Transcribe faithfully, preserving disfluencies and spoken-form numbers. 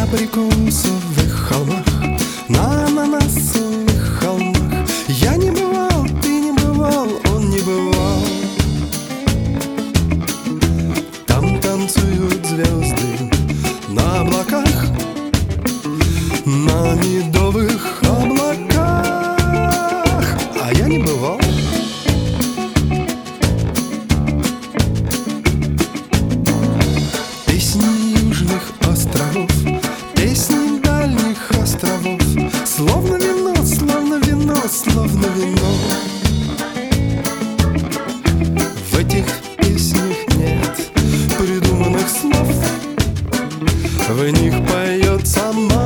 абрикосовых холмах, на ананасовых холмах. Я не бывал, ты не бывал, он не бывал. Там танцуют звезды на облаках, на медовых облаках, а я не бывал. Песни южных островов, песни дальних островов, словно вино, словно вино, словно вино. В этих песнях нет придуманных слов, в них поет сама